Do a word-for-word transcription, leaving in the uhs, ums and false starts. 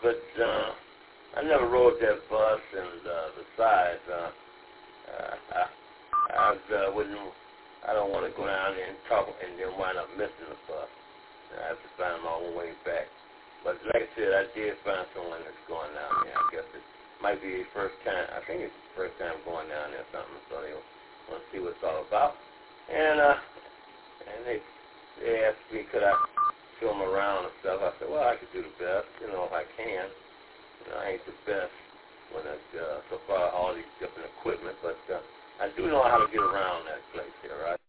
but uh, I never rode that bus, and uh, besides, uh, uh, I, I uh, wouldn't, I don't want to go down there and talk and then wind up missing the bus. I have to find my own way back. But like I said, I did find someone that's going down there. I guess it might be the first time. I think it's the first time going down there or something, so they want to see what it's all about. And uh, and they they asked me could I film around and stuff. I said, well, I could do the best, you know, if I can. You know, I ain't the best when it's uh, so far all these different equipment, but uh, I do know how to get around that place here, right?